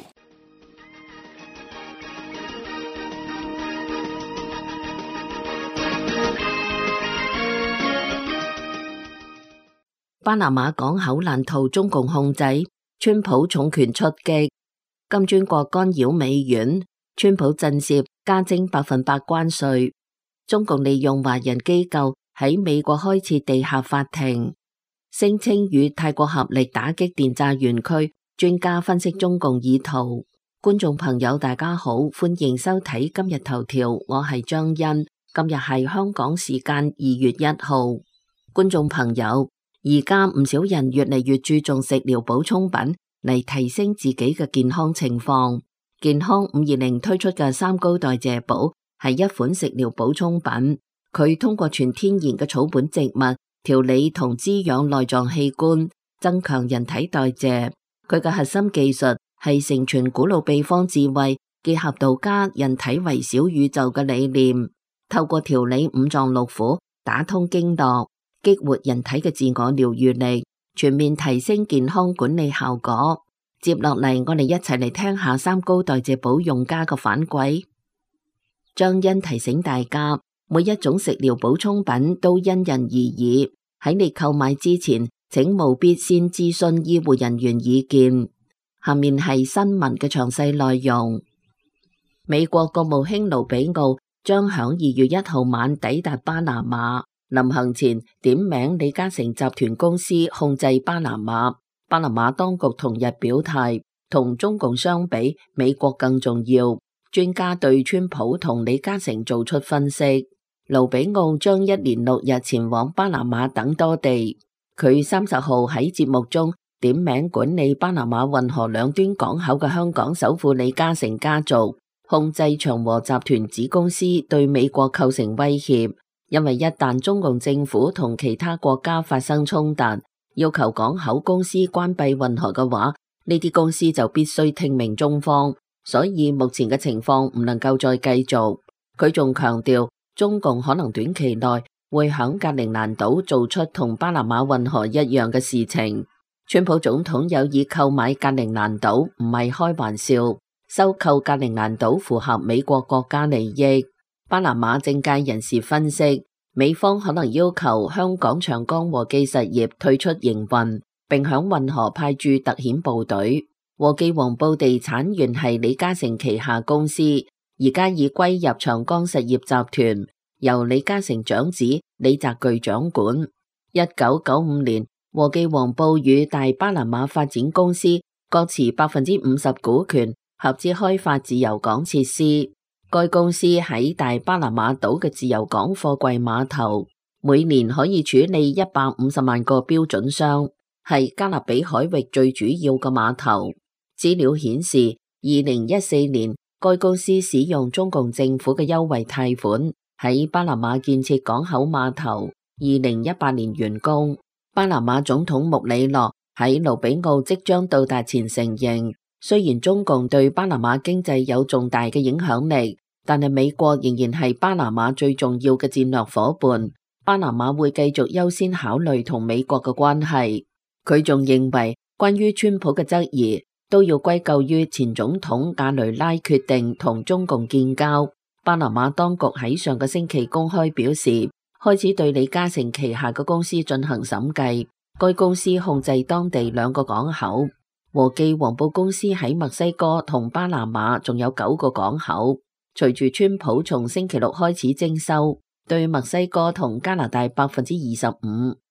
巴拿馬港口難逃中共控制，川普重拳出擊，金磚國干擾美元，川普震懾加徵百分百關稅。中共利用華人機構喺美國開設地下法庭，聲稱與泰國合力打擊電詐園區。專家分析中共意圖。觀眾朋友大家好，歡迎收睇今日頭條，我係張欣。今日係香港時間二月一號。觀眾朋友，而家唔少人越嚟越注重食療補充品嚟提升自己嘅健康情況。健康五二零推出嘅三高代謝寶係一款食療補充品，佢通過全天然嘅草本植物調理同滋養內臟器官，增強人體代謝。佢嘅核心技術係承傳古老秘方智慧，結合道家人體為小宇宙嘅理念，透過調理五臟六腑，打通經絡，激活人體嘅自我療癒力，全面提升健康管理效果。接落嚟，我哋一齊嚟聽下三高代謝寶用家嘅反饋。張欣提醒大家，每一種食療補充品都因人而異，喺你購買之前，請務必先諮詢醫護人員意見。下面係新聞嘅詳細內容。美國國務卿盧比奧將響二月一號晚抵達巴拿馬，臨行前點名李嘉誠集團公司控制巴拿馬。巴拿馬當局同日表態，同中共相比，美國更重要。專家對川普同李嘉誠做出分析。盧比奧將一連六日前往巴拿馬等多地。佢三十號喺節目中點名管理巴拿馬運河兩端港口嘅香港首富李嘉誠家族，控制長和集團子公司，對美國構成威脅。因為一旦中共政府同其他國家發生衝突，要求港口公司關閉運河嘅話，呢啲公司就必須聽命中方。所以目前嘅情況唔能夠再繼續。佢仲強調，中共可能短期內會響格陵蘭島做出同巴拿馬運河一樣嘅事情。川普總統有意購買格陵蘭島，唔係開玩笑。收購格陵蘭島符合美國國家利益。巴拿馬政界人士分析，美方可能要求香港長江和記實業退出營運，並響運河派駐特遣部隊。和記黃埔地產原係李嘉誠旗下公司，而家已歸入長江實業集團，由李嘉誠長子李澤鉅掌管。一九九五年，和記黃埔與大巴拿馬發展公司各持百分之五十股權，合資開發自由港設施。該公司喺大巴拿馬島嘅自由港貨櫃碼頭，每年可以處理一百五十萬個標準箱，係加勒比海域最主要嘅碼頭。資料顯示，二零一四年該公司使用中共政府嘅優惠貸款，喺巴拿馬建設港口碼頭。二零一八年完工。巴拿馬總統穆里諾喺盧比奧即將到達前承認，雖然中共對巴拿馬經濟有重大嘅影響力，但係美國仍然係巴拿馬最重要嘅戰略夥伴。巴拿馬會繼續優先考慮同美國嘅關係。佢仲認為，關於川普嘅質疑都要歸咎於前總統亞雷拉決定同中共建交。巴拿馬當局喺上個星期公開表示，開始對李嘉誠旗下嘅公司進行審計。該公司控制當地兩個港口，和記黃埔公司喺墨西哥同巴拿馬仲有九個港口。隨住川普從星期六開始徵收對墨西哥同加拿大百分之二十五、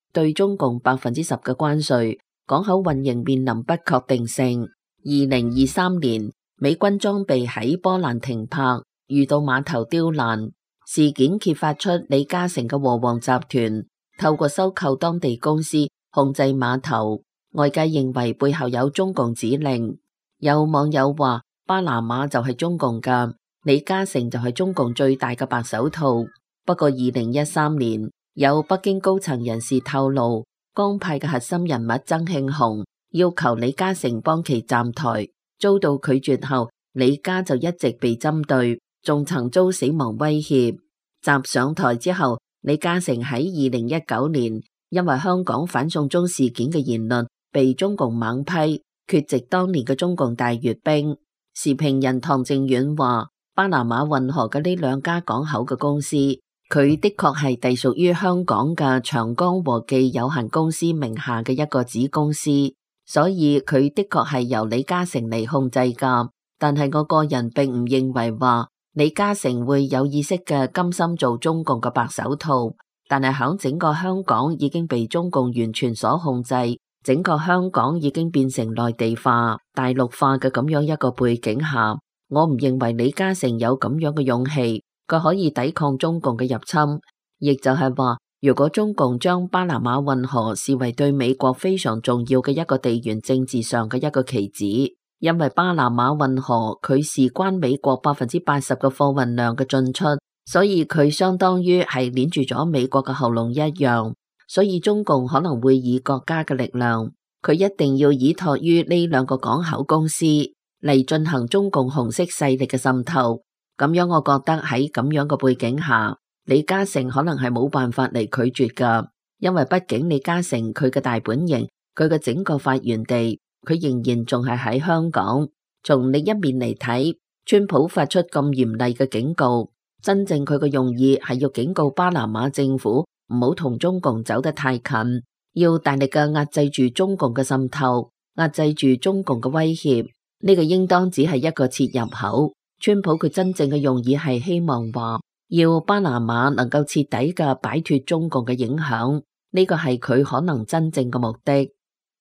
對中共百分之十嘅關稅，港口運營面臨不確定性。二零二三年，美軍裝備喺波蘭停泊，遇到碼頭刁難事件揭發出李嘉誠嘅和黃集團透過收購當地公司控制碼頭，外界認為背後有中共指令。有網友話巴拿馬就係中共㗎，李嘉誠就係中共最大嘅白手套。不過二零一三年，有北京高層人士透露，江派嘅核心人物曾慶紅要求李嘉誠幫其站台，遭到拒絕後，李家就一直被針對，仲曾遭死亡威脅。習上台之後，李嘉誠喺二零一九年因為香港反送中事件嘅言論被中共猛批，缺席當年嘅中共大閱兵。時評人唐靖遠話，巴拿馬運河嘅呢兩家港口嘅公司，佢的確係隸屬於香港嘅長江和記有限公司名下嘅一個子公司，所以佢的確係由李嘉誠嚟控制噶。但係我個人並唔認為話李嘉誠會有意識嘅甘心做中共嘅白手套，但係響整個香港已經被中共完全所控制，整個香港已經變成內地化、大陸化嘅咁樣一個背景下，我唔認為李嘉誠有咁樣嘅勇氣，佢可以抵抗中共嘅入侵。亦就係話，如果中共將巴拿馬運河視為對美國非常重要嘅一個地緣政治上嘅一個棋子，因為巴拿馬運河佢事關美國百分之八十嘅貨運量嘅進出，所以佢相當於係鏈住咗美國嘅喉嚨一樣。所以中共可能會以國家嘅力量，佢一定要依託於呢兩個港口公司嚟進行中共紅色勢力嘅滲透。咁樣我覺得喺咁樣嘅背景下，李嘉誠可能係冇辦法嚟拒絕噶，因為畢竟李嘉誠佢嘅大本營，佢嘅整個發源地，佢仍然仲係喺香港。從另一面嚟睇，川普發出咁嚴厲嘅警告，真正佢嘅用意係要警告巴拿馬政府唔好同中共走得太近，要大力嘅壓制住中共嘅滲透，壓制住中共嘅威脅。呢個應當只係一個切入口。川普佢真正嘅用意係希望話，要巴拿馬能夠徹底嘅擺脫中共嘅影響，呢個係佢可能真正嘅目的。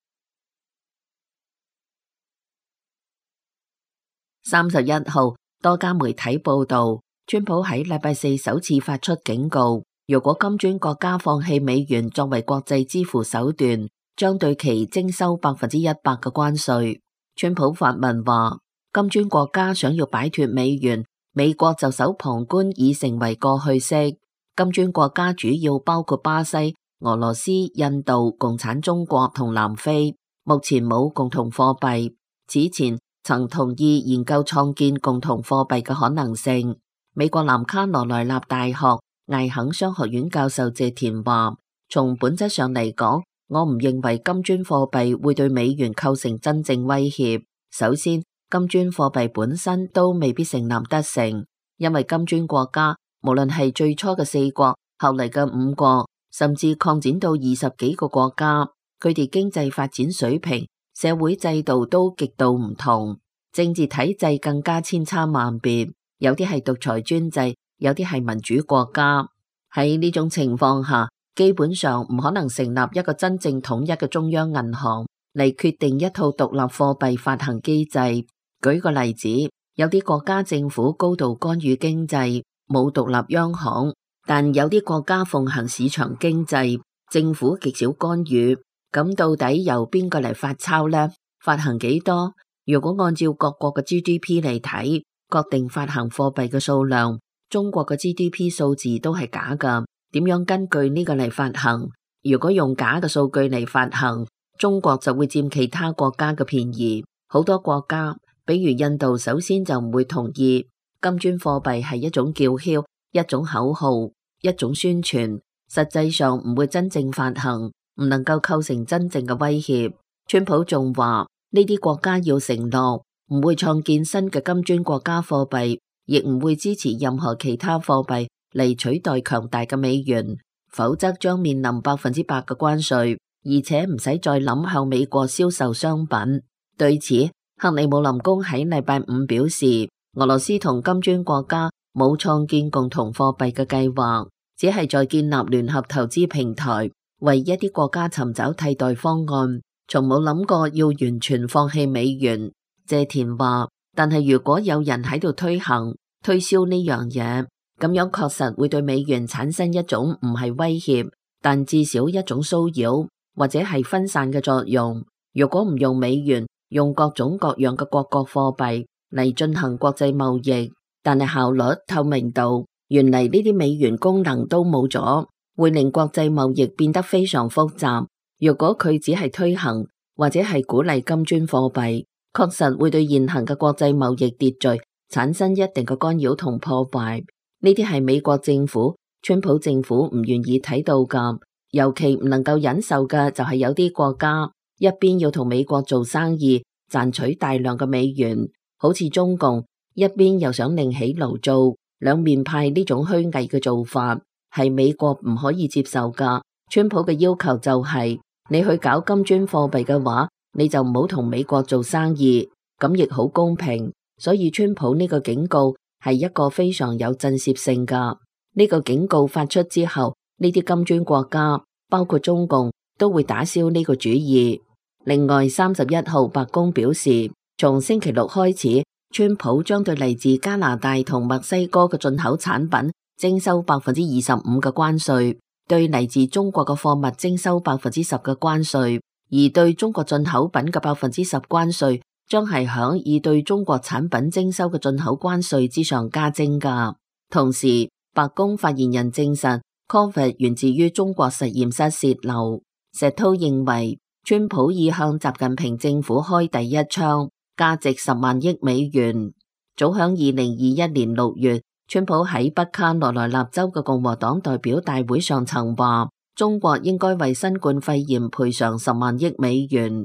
三十一號，多家媒體報道，川普喺禮拜四首次發出警告，如果金磚國家放棄美元作為國際支付手段，將對其徵收百分之一百嘅關稅。川普發文話，金磚國家想要擺脫美元，美國就守旁觀已成為過去式。金磚國家主要包括巴西、俄羅斯、印度、共產中國同南非，目前冇共同貨幣。此前曾同意研究創建共同貨幣嘅可能性。美國南卡羅來納大學艾肯商學院教授謝田話，從本質上嚟講，我唔認為金磚貨幣會對美元構成真正威脅。首先，金磚貨幣本身都未必成立得成，因為金磚國家無論係最初嘅四國，後嚟嘅五國，甚至擴展到二十幾個國家，佢哋經濟發展水平、社會制度都極度唔同，政治體制更加千差萬別，有啲係獨裁專制，有啲係民主國家。喺呢種情況下，基本上唔可能成立一個真正統一嘅中央銀行嚟決定一套獨立貨幣發行機制。舉個例子，有啲國家政府高度干預經濟，冇獨立央行，但有啲國家奉行市場經濟，政府極少干預。咁到底由邊個嚟發鈔呢？發行幾多？如果按照各國嘅 G D P 嚟睇，確定發行貨幣嘅數量，中國嘅 G D P 數字都係假噶。點樣根據呢個嚟發行？如果用假嘅數據嚟發行，中國就會佔其他國家嘅便宜。好多國家，比如印度，首先就唔會同意。金磚貨幣係一種叫囂，一種口號，一種宣傳，實際上唔會真正發行，唔能夠構成真正嘅威脅。川普仲話，呢啲國家要承諾唔會創建新嘅金磚國家貨幣，亦唔會支持任何其他貨幣嚟取代強大嘅美元，否則將面臨百分之百嘅關稅，而且唔使再諗向美國銷售商品。對此，克里姆林宮喺禮拜五表示，俄羅斯同金磚國家冇創建共同貨幣嘅計劃，只係在建立聯合投資平台， 為一啲國家尋找替代方案，從冇諗過要完全放棄美元。謝田話，但係如果有人喺度推行推銷呢樣嘢，咁樣確實會對美元產生一種唔係威脅，但至少一種騷擾或者係分散嘅作用。如果唔用美元，用各種各樣嘅各國貨幣嚟進行國際貿易，但係效率、透明度，原嚟呢啲美元功能都冇咗，會令國際貿易變得非常複雜。如果佢只係推行或者係鼓勵金磚貨幣，確實會對現行嘅國際貿易秩序產生一定嘅干擾同破壞。呢啲係美國政府、川普政府唔願意睇到㗎，尤其唔能夠忍受嘅就係有啲國家一邊要同美國做生意，賺取大量嘅美元，好似中共，一邊又想另起爐灶，兩面派呢種虛偽嘅做法，係美國唔可以接受㗎。川普嘅要求就係、是，你去搞金磚貨幣嘅話，你就唔好同美國做生意，咁亦好公平。所以川普呢個警告係一個非常有震懾性㗎。呢個警告發出之後，呢啲金磚國家，包括中共，都會打消呢個主意。另外，三十一號白宮表示，從星期六開始，川普將對嚟自加拿大同墨西哥嘅進口產品徵收百分之二十五嘅關稅，對嚟自中國嘅貨物徵收百分之十嘅關稅，而對中國進口品嘅百分之十關稅，將係響已對中國產品徵收嘅進口關稅之上加徵㗎。同時，白宮發言人證實 ，Covid 源自於中國實驗室洩漏。石濤認為，川普已向習近平政府開第一槍，價值十萬億美元。早響二零二一年六月，川普喺北卡羅來納州嘅共和黨代表大會上曾話，中國應該為新冠肺炎賠償十萬億美元。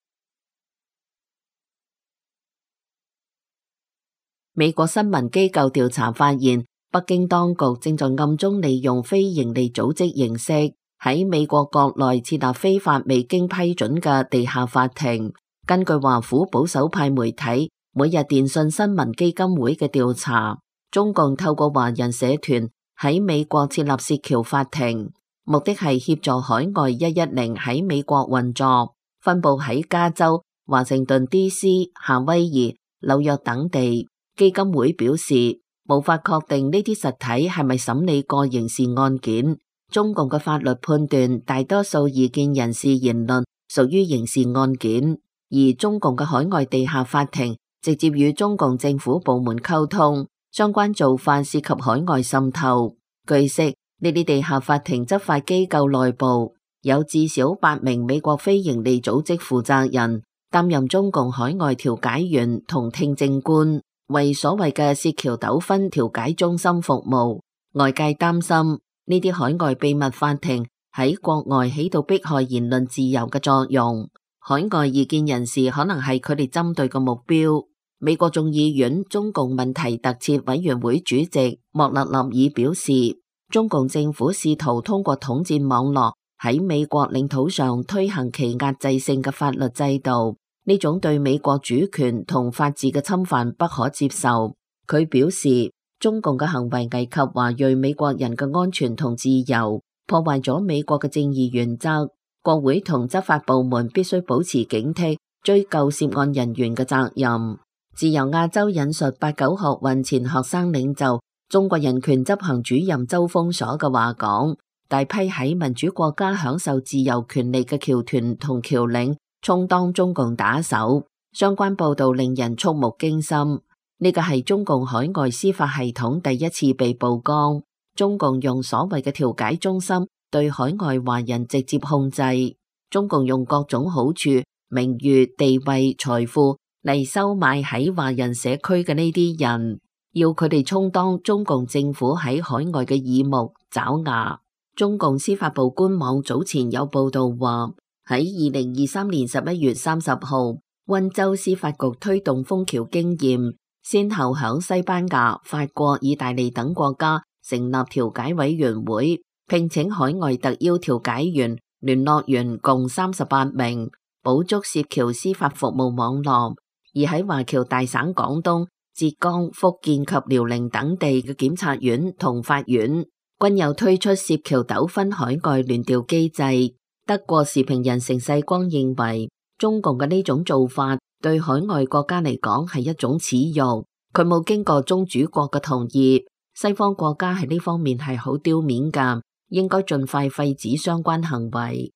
美國新聞機構調查發現，北京當局正在暗中利用非營利組織形式，喺美國國內設立非法未經批准嘅地下法庭。根據華府保守派媒體每日電訊新聞基金會嘅調查，中共透過華人社團喺美國設立涉僑法庭，目的係協助海外一一零喺美國運作，分佈喺加州、華盛頓 D C、夏威夷、紐約等地。基金會表示，無法確定呢啲實體係咪審理過刑事案件。中共嘅法律判斷，大多數異見人士言論屬於刑事案件，而中共嘅海外地下法庭直接與中共政府部門溝通，相關做法涉及海外滲透。據悉，呢啲地下法庭執法機構內部有至少八名美國非營利組織負責人，擔任中共海外調解員同聽證官，為所謂嘅涉僑糾紛調解中心服務。外界擔心呢啲海外秘密法庭喺國外起到迫害言論自由嘅作用，海外異見人士可能係佢哋針對嘅目標。美國眾議院中共問題特設委員會主席莫勒納爾表示，中共政府試圖通過統戰網絡喺美國領土上推行其壓制性嘅法律制度，呢種對美國主權同法治嘅侵犯不可接受。佢表示，中共嘅行為危及華裔美國人嘅安全同自由，破壞咗美國嘅正義原則。國會同執法部門必須保持警惕，追究涉案人員嘅責任。自由亞洲引述八九學運前學生領袖、中國人權執行主任周鋒所嘅話講，大批喺民主國家享受自由權利嘅僑團同僑領充當中共打手。相關報道令人觸目驚心。呢個係中共海外司法系統第一次被曝光，中共用所謂嘅調解中心對海外華人直接控制，中共用各種好處、名譽、地位、財富嚟收買喺華人社區嘅呢啲人，要佢哋充當中共政府喺海外嘅耳目爪牙。中共司法部官網早前有報道話，喺二零二三年十一月三十號，溫州司法局推動楓橋經驗，先後響西班牙、法國、意大利等國家成立調解委員會，聘請海外特邀調解員、聯絡員共三十八名，補足涉僑司法服務網絡。而喺華僑大省廣東、浙江、福建及遼寧等地嘅檢察院同法院， 均有推出涉僑糾紛海外聯調機制。德國時評人成世光認為，中共嘅呢種做法對海外國家嚟講係一種恥辱，佢冇經過宗主國嘅同意。西方國家喺呢方面係好丟面㗎，應該盡快廢止相關行為。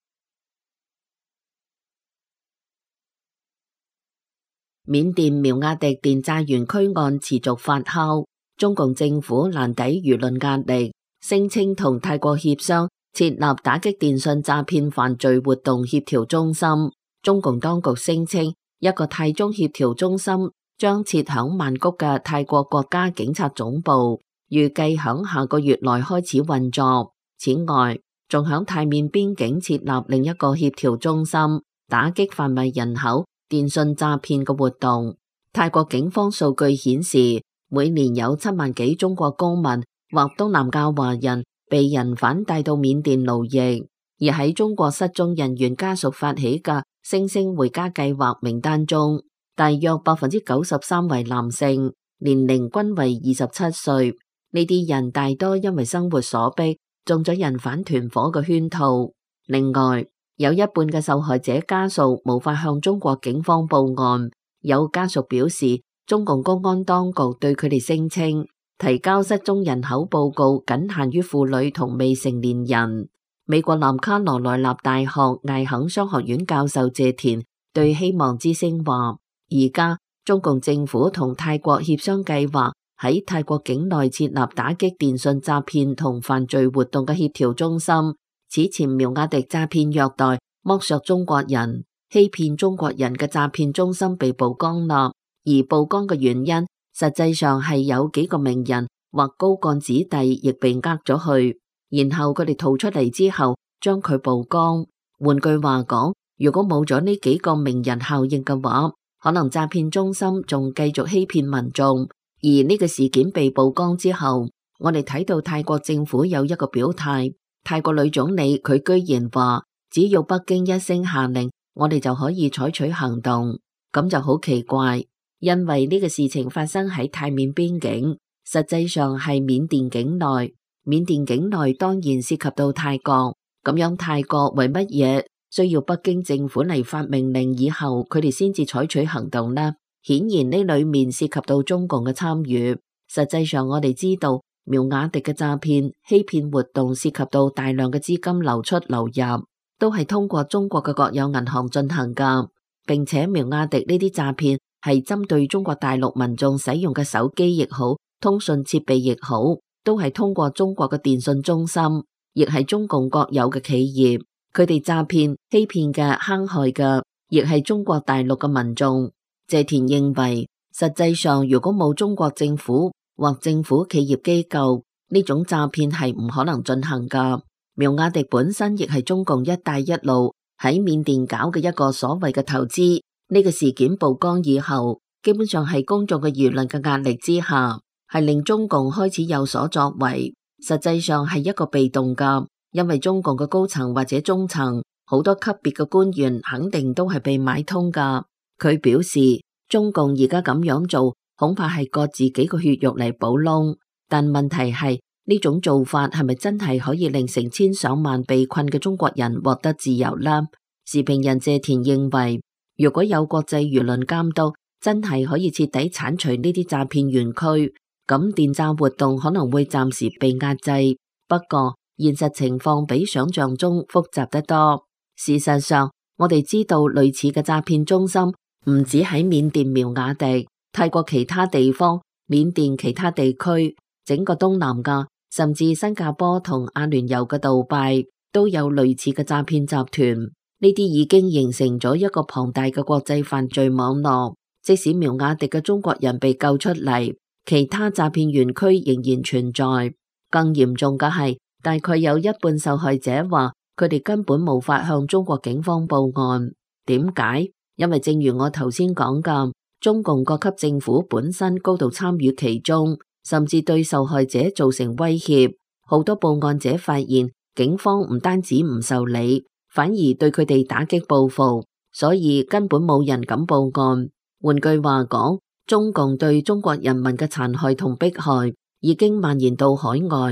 緬甸苗亞迪電詐園區案持續發酵，中共政府難抵輿論壓力，聲稱同泰國協商設立打擊電信詐騙犯罪活動協調中心。中共當局聲稱，一個泰中協調中心將設響曼谷嘅泰國國家警察總部，預計響下個月內開始運作。此外，仲響泰緬邊境設立另一個協調中心，打擊販賣人口、電信詐騙嘅活動。泰國警方數據顯示，每年有七萬幾中國公民或東南亞華人被人販帶到緬甸勞役，而喺中國失蹤人員家屬發起嘅星星回家計劃名單中，大約百分之九十三為男性，年齡均為二十七歲。呢啲人大多因為生活所迫，中咗人販團伙嘅圈套。另外，有一半嘅受害者家屬無法向中國警方報案。有家屬表示，中共公安當局對佢哋聲稱，提交失蹤人口報告僅限於婦女同未成年人。美國南卡羅來納大學艾肯商學院教授謝田對希望之聲話，而家中共政府同泰國協商計劃喺泰國境內設立打擊電信詐騙同犯罪活動嘅協調中心。此前苗亞迪詐騙虐待剝削中國人、欺騙中國人嘅詐騙中心被曝光啦，而曝光嘅原因實際上係有幾個名人或高幹子弟亦被呃咗去，然後佢哋逃出嚟之後將佢曝光。換句話講，如果冇咗呢幾個名人效應嘅話，可能詐騙中心仲繼續欺騙民眾。而呢個事件被曝光之後，我哋睇到泰國政府有一個表態，泰國女總理佢居然話，只要北京一聲下令，我哋就可以採取行動，咁就好奇怪，因為呢個事情發生喺泰緬邊境，實際上係緬甸境內，緬甸境內當然涉及到泰國，咁樣泰國為乜嘢需要北京政府嚟發命令以後，佢哋先至採取行動呢？顯然呢裏面涉及到中共嘅參與。實際上我哋知道苗亞迪嘅詐騙欺騙活動涉及到大量嘅資金流出流入，都係通過中國嘅國有銀行進行噶，並且苗亞迪呢啲詐騙係針對中國大陸民眾使用嘅手機亦好，通訊設備亦好，都係通過中國嘅電信中心，亦係中共國有嘅企業，佢哋詐騙欺騙嘅坑害嘅亦係中國大陸嘅民眾。謝田認為，實際上如果冇中國政府或政府企業機構，呢種詐騙係唔可能進行噶。苗亞迪本身亦係中共一帶一路喺緬甸搞嘅一個所謂嘅投資。呢個事件曝光以後，基本上係公眾嘅輿論嘅壓力之下，係令中共開始有所作為。實際上係一個被動噶，因為中共嘅高層或者中層好多級別嘅官員肯定都係被買通噶。佢表示，中共而家咁樣做，恐怕係割自己個血肉嚟補窿。但問題係呢種做法係咪真係可以令成千上萬被困嘅中國人獲得自由呢？時評人謝田認為，如果有國際輿論監督，真係可以徹底鏟除呢啲詐騙園區，咁電詐活動可能會暫時被壓制。不過現實情況比想象中複雜得多。事實上，我哋知道類似嘅詐騙中心唔止喺緬甸苗亞迪，泰國其他地方、緬甸其他地區、整個東南亞，甚至新加坡同阿聯酋嘅杜拜都有類似嘅詐騙集團。呢啲已經形成咗一個龐大嘅國際犯罪網絡。即使苗亞迪嘅中國人被救出嚟，其他詐騙園區仍然存在。更嚴重嘅係，大概有一半受害者話，佢哋根本無法向中國警方報案。點解？因為正如我頭先講嘅，中共各級政府本身高度參與其中，甚至對受害者造成威脅。好多報案者發現，警方唔單止唔受理，反而對佢哋打擊報復，所以根本冇人敢報案。換句話講，中共對中國人民嘅殘害同迫害已經蔓延到海外，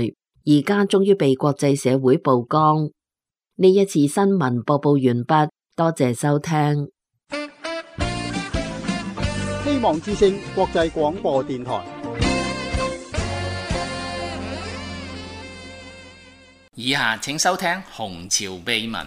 而家終於被國際社會曝光。呢一次新聞播報完畢，多謝收聽。 希望之聲國際廣播電台。 以下請收聽《紅潮秘聞》。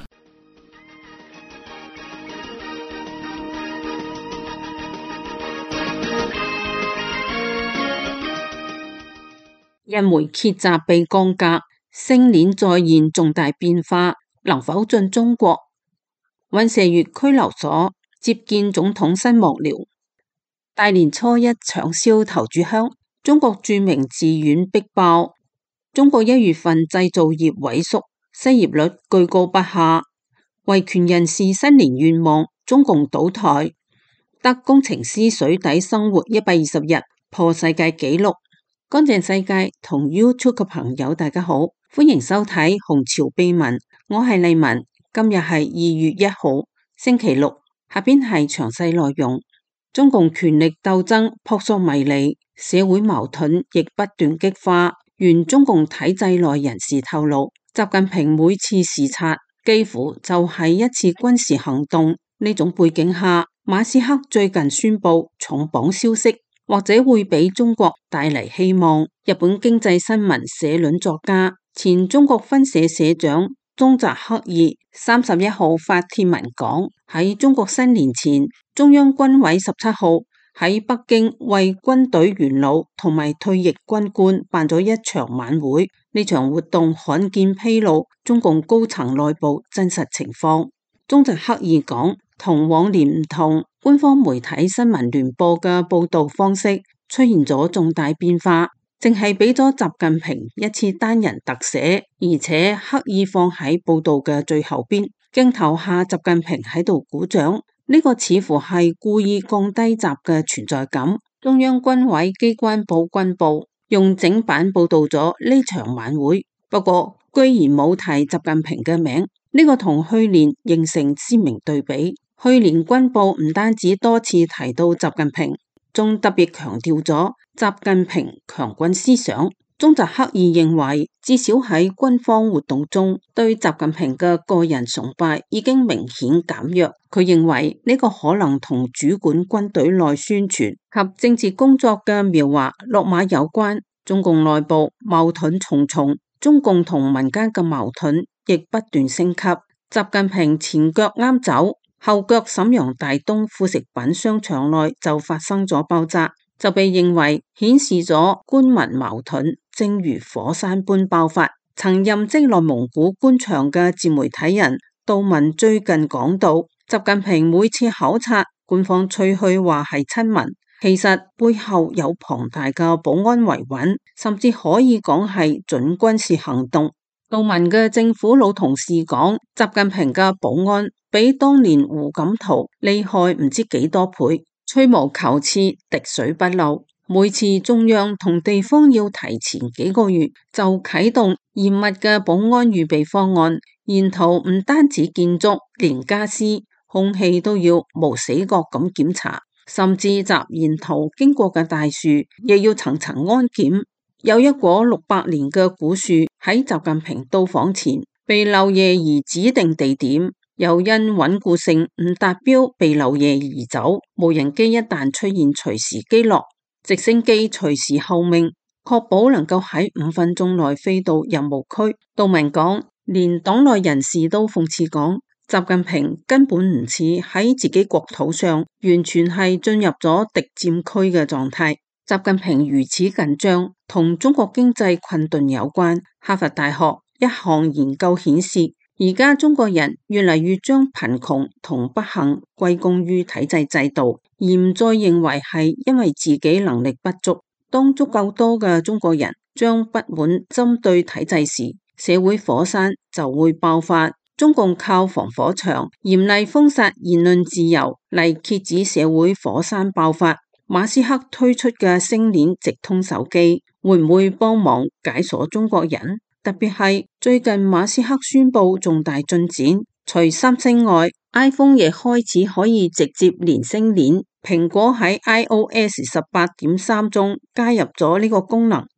日媒揭襲被降格，星鏈再現重大變化，能否進中國？尹錫悅拘留所接見總統新幕僚。大年初一搶燒頭炷香，中國著名寺院逼爆。中國一月份製造業萎縮，失業率居高不下。維權人士新年願望，中共倒台。德工程師水底生活一百二十日，破世界紀錄。乾淨世界同 YouTube 嘅朋友大家好，歡迎收睇紅潮秘聞，我係麗文。今日係二月一號星期六，下邊係詳細內容。中共權力鬥爭撲朔迷離，社會矛盾亦不斷激化。原中共體制內人士透露，習近平每次視察幾乎就係一次軍事行動。呢種背景下，馬斯克最近宣布重磅消息，或者會俾中國帶嚟希望。日本經濟新聞社論作家、前中國分社社長中澤克二三十一號發帖文講，喺中國新年前，中央軍委十七號喺北京為軍隊元老同埋退役軍官辦咗一場晚會。呢場活動罕見披露中共高層內部真實情況。中澤克二講，同往年唔同，官方媒體新聞聯播嘅報道方式出現咗重大變化，淨係俾咗習近平一次單人特寫，而且刻意放喺報道嘅最後邊，鏡頭下習近平喺度鼓掌，呢個似乎係故意降低習嘅存在感。中央軍委機關報軍報用整版報道咗呢場晚會，不過居然冇提習近平嘅名，呢個同去年形成鮮明對比。去年軍報唔單止多次提到習近平，仲特別強調咗習近平強軍思想。中澤克二認為，至少喺軍方活動中，對習近平嘅個人崇拜已經明顯減弱。佢認為呢個可能同主管軍隊內宣傳及政治工作嘅苗華落馬有關。中共內部矛盾重重，中共同民間嘅矛盾亦不斷升級。習近平前腳啱走，後腳瀋陽大東副食品商場內就發生咗爆炸，就被認為顯示咗官民矛盾正如火山般爆發。曾任職內蒙古官場嘅自媒體人杜文最近講到，習近平每次考察，官方吹噓話係親民，其實背後有龐大嘅保安維穩，甚至可以講係準軍事行動。杜文嘅政府老同事講，習近平嘅保安比當年胡錦濤厲害唔知幾多倍，吹毛求疵，滴水不漏。每次中央同地方要提前幾個月就啟動嚴密嘅保安預備方案，沿途唔單止建築，連家私、空氣都要無死角咁檢查，甚至集沿途經過嘅大樹亦要層層安檢。有一棵六百年嘅古樹喺習近平到訪前被漏夜移指定地點，又因穩固性唔達標被漏夜移走。無人機一旦出現隨時擊落，直升機隨時候命，確保能夠喺五分鐘內飛到任務區。杜明講，連黨內人士都諷刺講，習近平根本唔似喺自己國土上，完全係進入咗敵佔區嘅狀態。習近平如此緊張，同中國經濟困頓有關。哈佛大學一項研究顯示，而家中國人越嚟越將貧窮同不幸歸功於體制制度，而唔再認為係因為自己能力不足。當足夠多嘅中國人將不滿針對體制時，社會火山就會爆發。中共靠防火牆、嚴厲封殺言論自由嚟遏止社會火山爆發。馬斯克推出嘅星鏈直通手機會唔會幫忙解鎖中國人？特別係最近馬斯克宣布重大進展，除三星外 ，iPhone 亦開始可以直接連星鏈。蘋果喺 iOS 十八點三中加入咗呢個功能，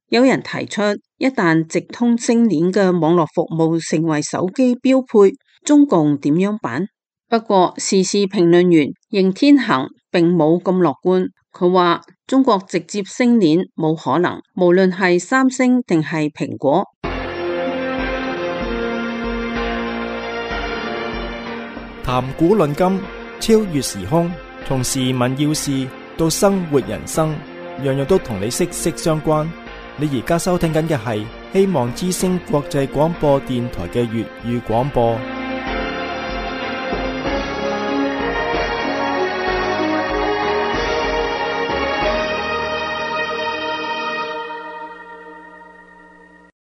有人提出，一旦直通星鏈嘅網絡服務成為手機標配，中共點樣辦？不過時事評論員邢天行並冇咁樂觀，佢話中國直接星鏈冇可能，無論係三星定係蘋果。 談古論今，超越時空，從時聞要事到生活人生，樣樣都同你息息相關。你而家收聽緊嘅係希望之聲國際廣播電台嘅粵語廣播。